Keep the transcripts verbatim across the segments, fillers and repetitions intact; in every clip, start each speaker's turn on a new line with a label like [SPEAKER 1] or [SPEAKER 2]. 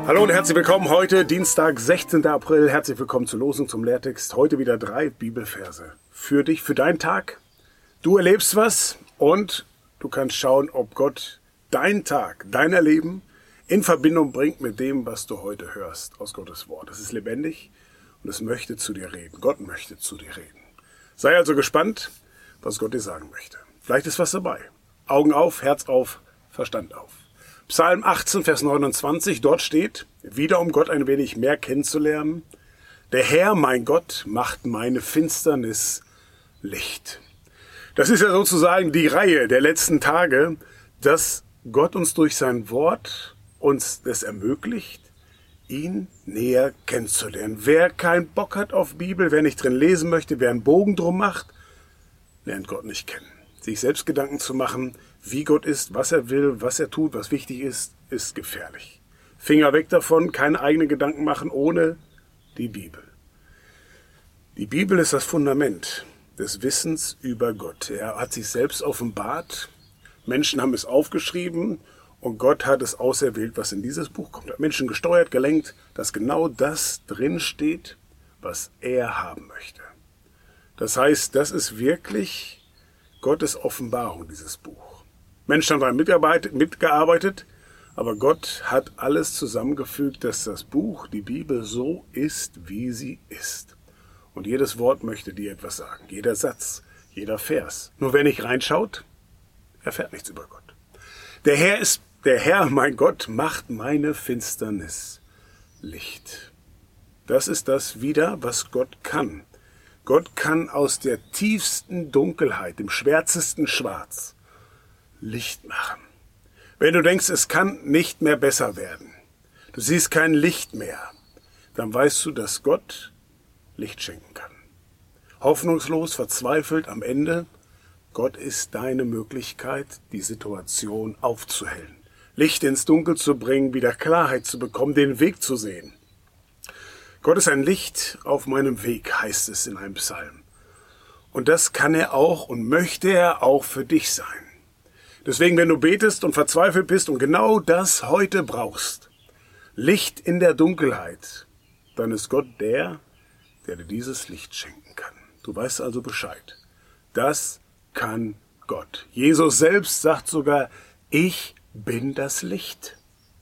[SPEAKER 1] Hallo und herzlich willkommen heute, Dienstag, sechzehnten April. Herzlich willkommen zur Losung zum Lehrtext. Heute wieder drei Bibelverse für dich, für deinen Tag. Du erlebst was und du kannst schauen, ob Gott deinen Tag, dein Erleben in Verbindung bringt mit dem, was du heute hörst aus Gottes Wort. Es ist lebendig und es möchte zu dir reden. Gott möchte zu dir reden. Sei also gespannt, was Gott dir sagen möchte. Vielleicht ist was dabei. Augen auf, Herz auf, Verstand auf. Psalm achtzehn, Vers neunundzwanzig, dort steht, wieder um Gott ein wenig mehr kennenzulernen, der Herr, mein Gott, macht meine Finsternis Licht. Das ist ja sozusagen die Reihe der letzten Tage, dass Gott uns durch sein Wort uns das ermöglicht, ihn näher kennenzulernen. Wer keinen Bock hat auf Bibel, wer nicht drin lesen möchte, wer einen Bogen drum macht, lernt Gott nicht kennen. Sich selbst Gedanken zu machen, wie Gott ist, was er will, was er tut, was wichtig ist, ist gefährlich. Finger weg davon, keine eigenen Gedanken machen ohne die Bibel. Die Bibel ist das Fundament des Wissens über Gott. Er hat sich selbst offenbart, Menschen haben es aufgeschrieben und Gott hat es auserwählt, was in dieses Buch kommt. Er hat Menschen gesteuert, gelenkt, dass genau das drin steht, was er haben möchte. Das heißt, das ist wirklich Gottes Offenbarung, dieses Buch. Menschen haben mitgearbeitet, mitgearbeitet, aber Gott hat alles zusammengefügt, dass das Buch, die Bibel, so ist, wie sie ist. Und jedes Wort möchte dir etwas sagen, jeder Satz, jeder Vers. Nur wer nicht reinschaut, erfährt nichts über Gott. Der Herr ist, der Herr, mein Gott, macht meine Finsternis Licht. Das ist das wieder, was Gott kann. Gott kann aus der tiefsten Dunkelheit, dem schwärzesten Schwarz, Licht machen. Wenn du denkst, es kann nicht mehr besser werden, du siehst kein Licht mehr, dann weißt du, dass Gott Licht schenken kann. Hoffnungslos, verzweifelt am Ende, Gott ist deine Möglichkeit, die Situation aufzuhellen, Licht ins Dunkel zu bringen, wieder Klarheit zu bekommen, den Weg zu sehen. Gott ist ein Licht auf meinem Weg, heißt es in einem Psalm. Und das kann er auch und möchte er auch für dich sein. Deswegen, wenn du betest und verzweifelt bist und genau das heute brauchst, Licht in der Dunkelheit, dann ist Gott der, der dir dieses Licht schenken kann. Du weißt also Bescheid. Das kann Gott. Jesus selbst sagt sogar, ich bin das Licht.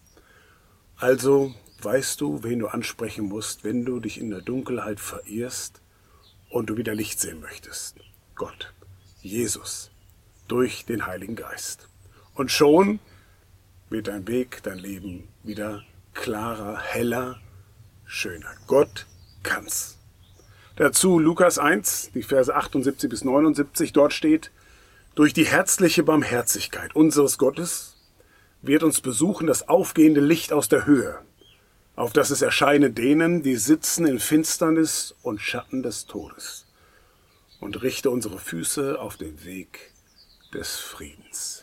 [SPEAKER 1] Also weißt du, wen du ansprechen musst, wenn du dich in der Dunkelheit verirrst und du wieder Licht sehen möchtest. Gott, Jesus, durch den Heiligen Geist. Und schon wird dein Weg, dein Leben wieder klarer, heller, schöner. Gott kann's. Dazu Lukas eins, die Verse achtundsiebzig bis neunundsiebzig, dort steht, durch die herzliche Barmherzigkeit unseres Gottes wird uns besuchen das aufgehende Licht aus der Höhe, auf das es erscheine denen, die sitzen in Finsternis und Schatten des Todes, und richte unsere Füße auf den Weg des Friedens.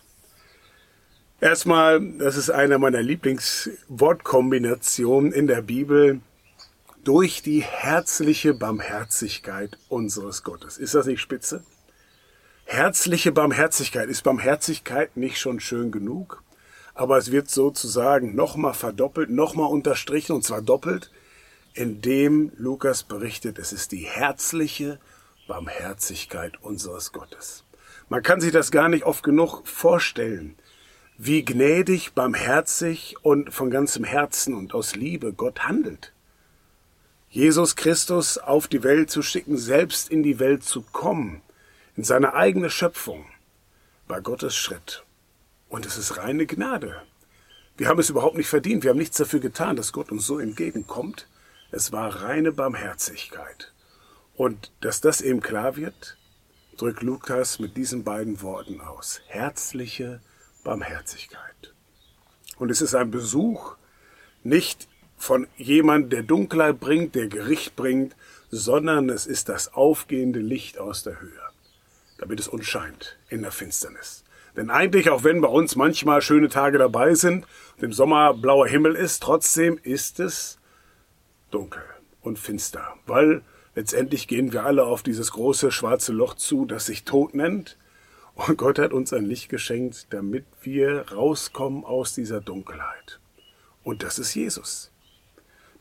[SPEAKER 1] Erstmal, das ist eine meiner Lieblingswortkombinationen in der Bibel, durch die herzliche Barmherzigkeit unseres Gottes. Ist das nicht spitze? Herzliche Barmherzigkeit. Ist Barmherzigkeit nicht schon schön genug? Aber es wird sozusagen nochmal verdoppelt, nochmal unterstrichen, und zwar doppelt, indem Lukas berichtet, es ist die herzliche Barmherzigkeit unseres Gottes. Man kann sich das gar nicht oft genug vorstellen, wie gnädig, barmherzig und von ganzem Herzen und aus Liebe Gott handelt. Jesus Christus auf die Welt zu schicken, selbst in die Welt zu kommen, in seine eigene Schöpfung, war Gottes Schritt. Und es ist reine Gnade. Wir haben es überhaupt nicht verdient. Wir haben nichts dafür getan, dass Gott uns so entgegenkommt. Es war reine Barmherzigkeit. Und dass das eben klar wird, drückt Lukas mit diesen beiden Worten aus. Herzliche Barmherzigkeit. Und es ist ein Besuch nicht von jemand, der Dunkelheit bringt, der Gericht bringt, sondern es ist das aufgehende Licht aus der Höhe, damit es uns scheint in der Finsternis. Denn eigentlich, auch wenn bei uns manchmal schöne Tage dabei sind und im Sommer blauer Himmel ist, trotzdem ist es dunkel und finster, weil letztendlich gehen wir alle auf dieses große schwarze Loch zu, das sich Tod nennt. Und Gott hat uns ein Licht geschenkt, damit wir rauskommen aus dieser Dunkelheit. Und das ist Jesus.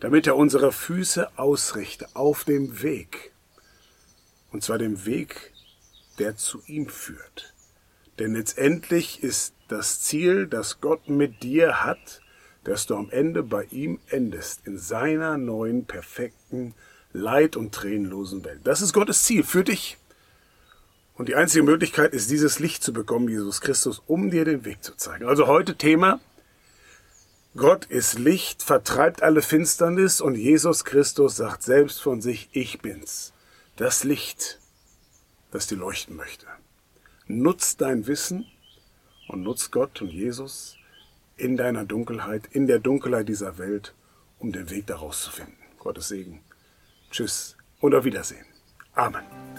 [SPEAKER 1] damit er unsere Füße ausrichte auf dem Weg. Und zwar dem Weg, der zu ihm führt. Denn letztendlich ist das Ziel, das Gott mit dir hat, dass du am Ende bei ihm endest, in seiner neuen, perfekten, leid- und tränenlosen Welt. Das ist Gottes Ziel für dich. Und die einzige Möglichkeit ist, dieses Licht zu bekommen, Jesus Christus, um dir den Weg zu zeigen. Also heute Thema: Gott ist Licht, vertreibt alle Finsternis, und Jesus Christus sagt selbst von sich: Ich bin's, das Licht, das dir leuchten möchte. Nutz dein Wissen und nutz Gott und Jesus in deiner Dunkelheit, in der Dunkelheit dieser Welt, um den Weg daraus zu finden. Gottes Segen. Tschüss und auf Wiedersehen. Amen.